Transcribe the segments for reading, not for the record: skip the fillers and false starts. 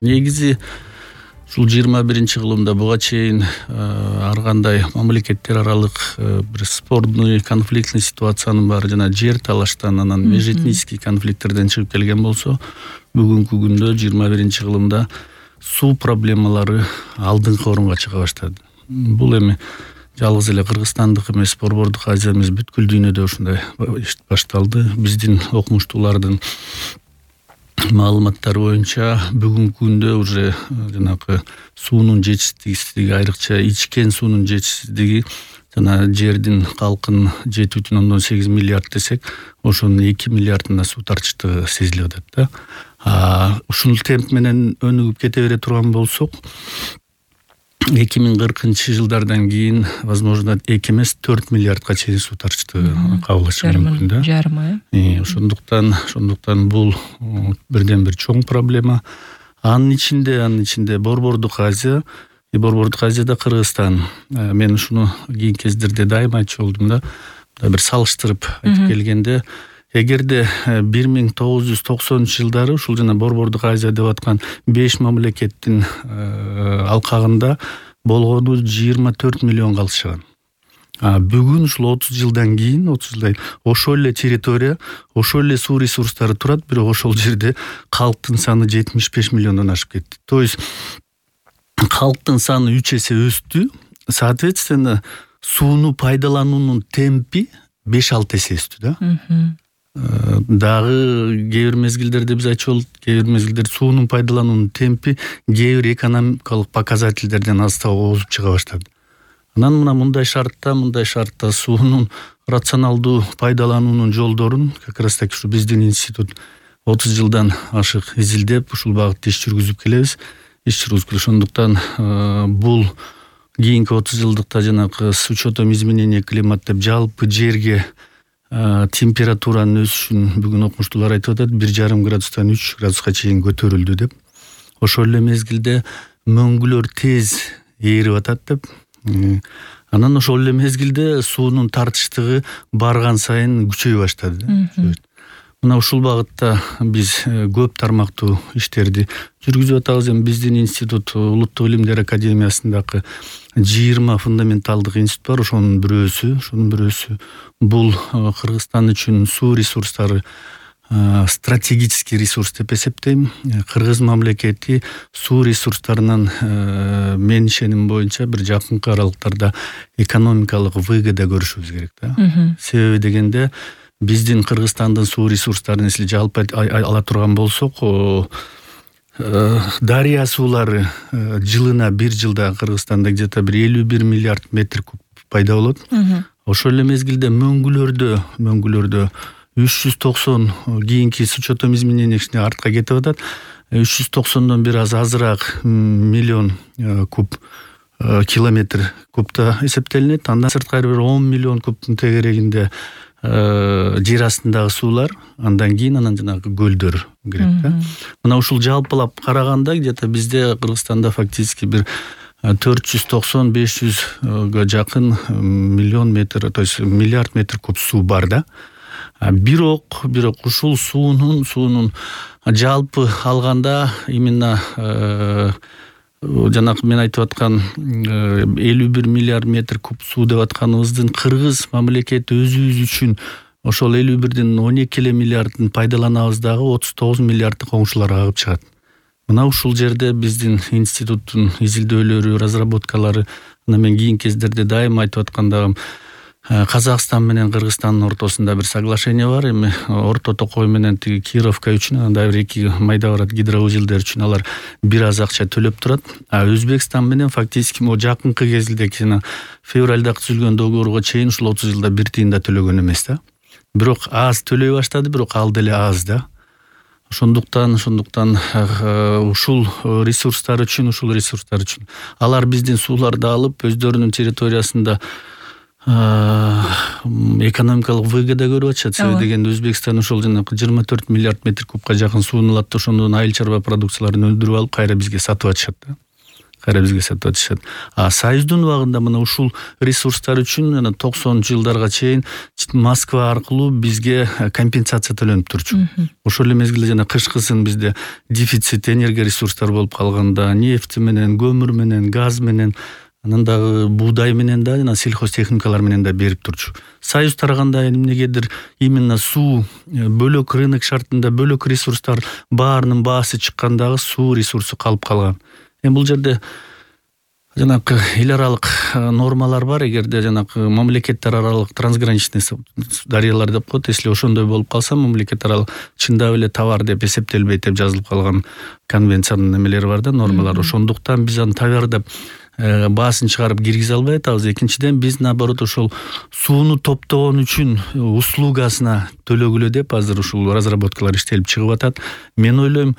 Негизи ушул 21-кылымда буга чейин ар кандай мамлекеттер аралык бир спорный конфликтный ситуациянын баары жана жер талаштан анан межэтнический конфликттерден чыгып келген болсо, бүгүнкү күндө 21-кылымда суу проблемалары алдыңкы орунга чыга баштады. Бул эми жалгыз эле Кыргызстандык эмес, Борбордук Азия эмес, бүткүл дүйнөдө ушундай иш башталды. Биздин окумуштуулардын маалыматтары боюнча бүгүнкү күндө уже жанагы суунун жетишсиздиги, айрыкча ичкен суунун жетишсиздиги жана жердин калкын 7,8 миллиард десек, ошонун 2 миллиардына суу тарчыштыгы сезилип атат да. Ушул темп менен өнүгүп кете бере турган болсок, 2040-жылдардан кийин возможно 2 эмес 4 миллиардга чейин суу тарчыштыгы кабылышы мүмкүн да. Жарымы. Ошондуктан бул бирден бир чоң проблема. Анын ичинде Борбордук Азия, Борбордук Азияда Кыргызстан. Мен ушуну кийин кездерде дайыма айтчу болдум да. Бир салыштырып айтып келгенде, эгерде 1990-жылдары ушул жана Борбордук Азия деп аткан 5 мамлекеттин алкагында болгону 24 миллион калышкан. Бүгүн ушул 30 жылдан кийин ошол эле территория, ошол эле суу ресурстары турат, бирок ошол жерде калктын саны 75 миллиондон ашып кетти. То есть калктын саны 3 эсе өстү, соответственно сууну пайдалануунун темпи 5-6 эсе өстү да. Дагы кээ бир мезгилдерде биз айтчу болдук, кээ бир мезгилдерде суунун пайдалануунун темпи кээ бир экономикалык показательдерден азтап озуп чыга баштады. Анан мындай шартта суунун рационалдуу пайдалануунун жолдорун как раз таки ушу биздин институт 30 жылдан ашык изилдеп, ушул багытта иш жүргүзүп келебиз. Ошондуктан бул кийинки 30 жылдыкта жанагы с учетом изменения климата деп жалпы жерге температуранын өсүшүн бүгүн окумуштуулар айтып атат, 1,5 градустан 3 градуска чейин көтөрүлдү деп. Ошол эле мезгилде мөңгүлөр тез ээрип атат деп. Анан ошол эле мезгилде суунун тартыштыгы барган сайын күчөй баштады. Мына ушул багытта биз көп тармактуу иштерди жүргүзүп атабыз. Эми биздин институт Улуттук илимдер академиясындагы 20 фундаменталдык институт бар. Ошонун бирөөсү бул Кыргызстан үчүн суу ресурстары стратегический ресурс деп эсептейм. Кыргыз мамлекети суу ресурстарынан мен ишеним боюнча бир жакынкы аралыктарда экономикалык выгода көрүшүбүз керек да. Себеби дегенде биздин Кыргызстандын суу ресурстарын эсили жалпы ала турган болсок, дарыя суулары жылына бир жылда Кыргызстанда где-то бир 51 миллиард метр куб пайда болот. Ошол эле мезгилде мөңгүлөрдө 390 кийинки с учетом изменения артка кетип атат. 390дон бир азыраак миллион куб километр кубта эсептелинет. Андан сырткары бир 10 миллион кубтун тегерегинде жер астындагы суулар, андан жанагы көлдөр кирет да. Мына ушул жалпылап караганда где-то бизде Кыргызстанда фактически бир 490-500 жакын миллион метр, то есть миллиард метр куб суу бар да. Бирок ушул суунун жалпы алганда именно жанагы мен айтып аткан 51 миллиард метр куб суу деп атканыбыздын Кыргыз мамлекети өзүбүз үчүн ошол 51дин 12 миллиардын пайдаланабыз дагы 39 миллиардды коңшуларга агып чыгат. Мына ушул жерде биздин институттун изилдөөлөрү, разработкалары, мен кийин кездерде дайыма айтып аткандагым Казакстан менен Кыргызстандын ортосунда бир соглашение бар. Эми Орто Токой менен тиги Кировка үчүн, анда бир эки майда барат гидроузелдер үчүн алар бир аз акча төлөп турат. Өзбекстан менен фактически мо жакынкы кездеги февралда түзүлгөн договорго чейин ушул 30 жылда бир тыйын да төлөгөн эмес да. Бирок аз төлөй баштады, бирок ал деле аз да. Ошондуктан ушул ресурстар үчүн алар биздин сууларды алып өздөрүнүн территориясында экономикалык выгода көрүп атышат. Себеби дегенде Өзбекстан ошол жана 24 миллиард метр кубка жакын сууну алат, ошондон айыл чарба продукцияларын өндүрүп алып кайра бизге сатып атышат да. кайра бизге сатып атышат. Союздун убагында мына ушул ресурстар үчүн 90-жылдарга чейин Москва аркылуу бизге компенсация төлөнүп турчу. Ошол эле мезгилде жана кышкысын бизде дефицит энергия ресурстары болуп калганда, нефть менен, көмүр менен, газ менен, анан дагы буудай менен да жана сельхозтехникалар менен да берип турчу. Союз тараганда эмнегедир именно суу бөлөк рынок шартында бөлөк ресурстар баарынын баасы чыккандагы суу ресурсу калып калган. Бул жерде жанагы эл аралык нормалар бар. Эгерде жанагы мамлекеттер аралык трансграничный дарыялар деп коет. Если ошондой болуп калса, мамлекет аралык чындап эле товар деп эсептелбейт деп жазылып калган конвенциянын немелери бар да, нормалар. Ошондуктан биз аны товар деп баасын чыгарып киргизе албай атабыз. Экинчиден биз наоборот ошол сууну топтогон үчүн услугасына төлөгүлө деп азыр ушул разработкалар иштелип чыгып атат. Мен ойлойм,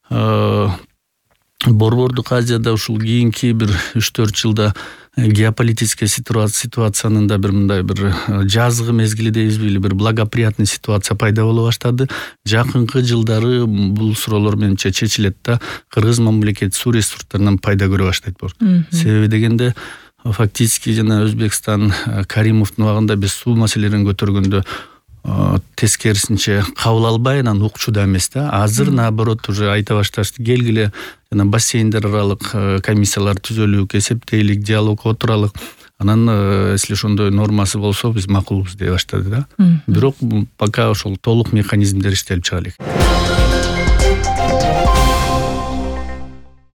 Борбордук Азияда ушул кийинки бир 3-4 жылда геополитический ситуациянын да бир мындай бир жазгы мезгили дейбизби, бир благоприятный ситуация пайда боло баштады. Жакынкы жылдары бул суроолор менимче чечилет да, Кыргыз мамлекети суу ресурстарынан пайда көрө баштайт. Себеби дегенде фактически жана Өзбекстан Каримовдун убагында биз суу маселелерин көтөргөндө тескерисинче кабыл албай анан укчу да эмес да. Азыр наоборот уже айта башташты, келгиле жана бассейндер аралык комиссиялар түзөлүк, эсептейлик, диалог отуралык. Анан если ошондой нормасы болсо биз макулбуз дей баштады да. Бирок пока ошол толук механизмдер иштелип чыга элек.